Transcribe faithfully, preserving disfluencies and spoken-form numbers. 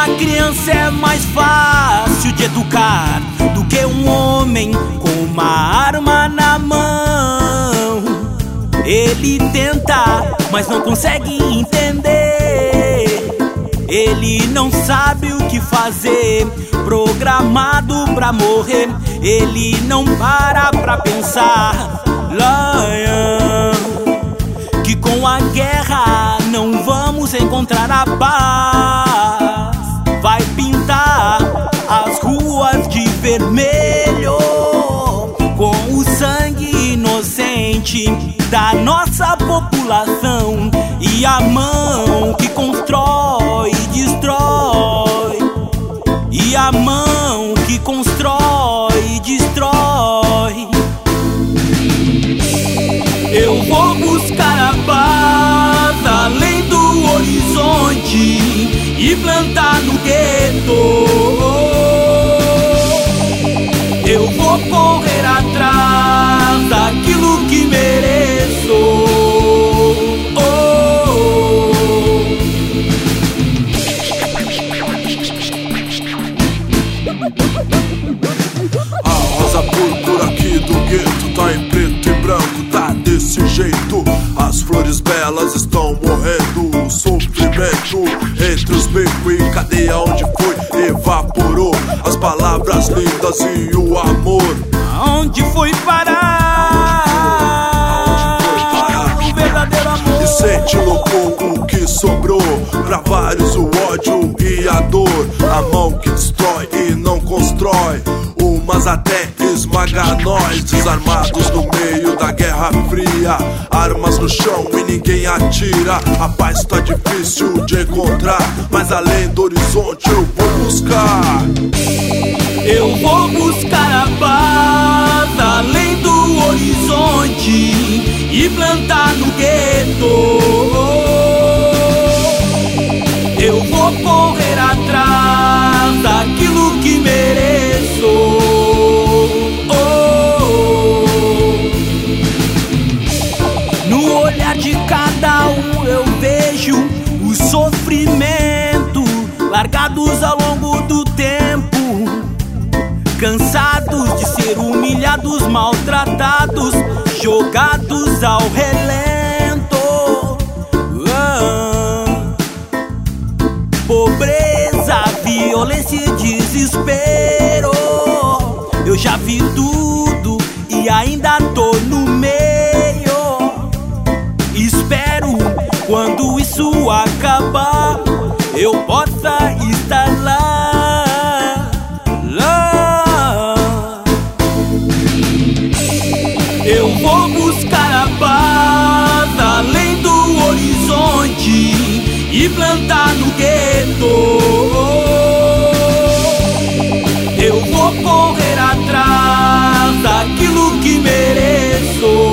Uma criança é mais fácil de educar do que um homem com uma arma na mão. Ele tenta, mas não consegue entender. Ele não sabe o que fazer, programado pra morrer. Ele não para pra pensar, Lion, que com a guerra não vamos encontrar a paz. Vai pintar as ruas de vermelho com o sangue inocente da nossa população. E a mão que constrói e destrói, e a mão que constrói e destrói. Eu vou buscar a paz além do horizonte e plantar no gueto. Eu vou correr atrás daquilo que mereço. A rosa púrpura aqui do gueto tá em preto e branco, tá desse jeito. As flores belas estão morrendo. O sofrimento entre os becos e cadeia onde foi evaporou. As palavras lindas e o amor. Aonde foi parar? Aonde foi parar? O verdadeiro amor. E sente no pouco o que sobrou. Pra vários o ódio e a dor. A mão que destrói e não constrói. Umas até esmaga nós, desarmados no meio da Guerra Fria. Armas no chão e ninguém atira. A paz tá difícil de encontrar, mas além do horizonte eu vou buscar. Eu vou buscar a paz além do horizonte e plantar no gueto. Eu vou correr atrás daquilo que mereço. No olhar de cada um eu vejo o sofrimento, largados ao longo do tempo, cansados de ser humilhados, maltratados, jogados ao relento. Ah, pobreza, violência e desespero. Eu já vi tudo e ainda tô no meio. Espero quando isso acabar eu possa estar lá, lá. Eu vou buscar a paz além do horizonte e plantar no gueto. Eu vou correr atrás daquilo que mereço.